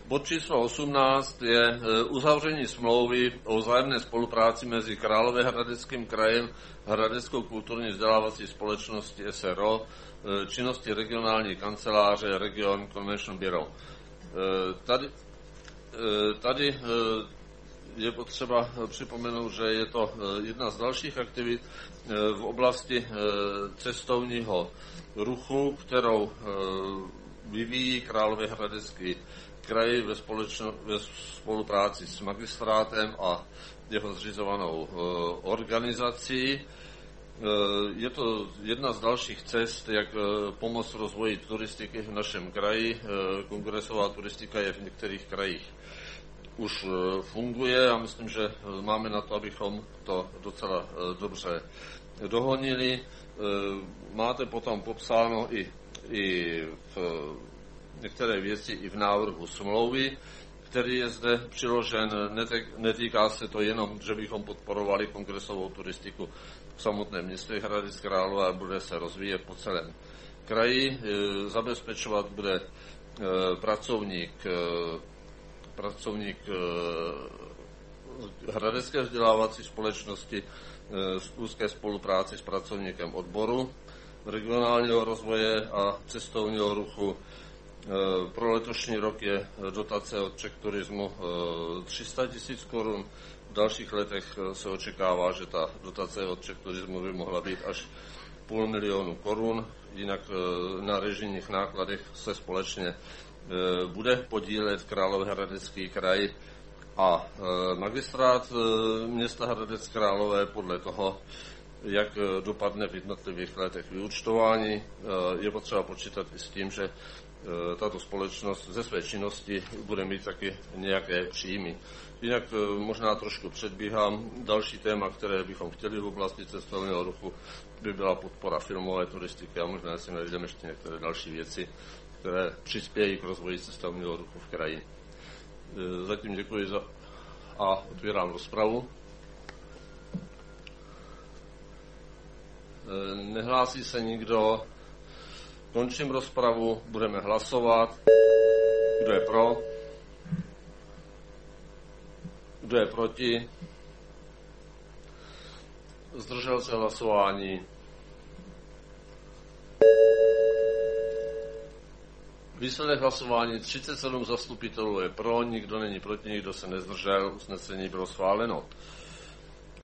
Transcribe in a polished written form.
Bod číslo 18 je uzavření smlouvy o vzájemné spolupráci mezi Královéhradeckým krajem a Hradeckou kulturní vzdělávací společností SRO, činnosti regionální kanceláře Region Convention Bureau. Tady je potřeba připomenout, že je to jedna z dalších aktivit v oblasti cestovního ruchu, kterou vyvíjí Královéhradecký kraj ve spolupráci s magistrátem a jeho zřizovanou organizací. Je to jedna z dalších cest, jak pomoct rozvoji turistiky v našem kraji. Kongresová turistika je v některých krajích už funguje a myslím, že máme na to, abychom to docela dobře dohonili. Máte potom popsáno i v některé věci i v návrhu smlouvy, který je zde přiložen. Netýká se to jenom, že bychom podporovali kongresovou turistiku v samotném městě Hradec Králové a bude se rozvíjet po celém kraji. Zabezpečovat bude pracovník Hradecké vzdělávací společnosti v úzké spolupráci s pracovníkem odboru regionálního rozvoje a cestovního ruchu. Pro letošní rok je dotace od Czech Turismu 300 000 korun. V dalších letech se očekává, že ta dotace od Czech Turismu by mohla být až 500 000 korun. Jinak na režijních nákladech se společně bude podílet Královéhradecký kraj a magistrát města Hradec Králové podle toho, jak dopadne v jednotlivých letech vyúčtování. Je potřeba počítat i s tím, že tato společnost ze své činnosti bude mít taky nějaké příjmy. Jinak možná trošku předbíhám. Další téma, které bychom chtěli v oblasti cestovního ruchu, by byla podpora filmové turistiky a možná si najdeme ještě některé další věci, které přispějí k rozvoji cestovního ruchu v kraji. Zatím děkuji a otvírám rozpravu. Nehlásí se nikdo. Končím rozpravu, budeme hlasovat. Kdo je pro? Kdo je proti? Zdržel se hlasování. Výsledek hlasování 37 zastupitelů je pro, nikdo není proti, nikdo se nezdržel, usnesení bylo schváleno.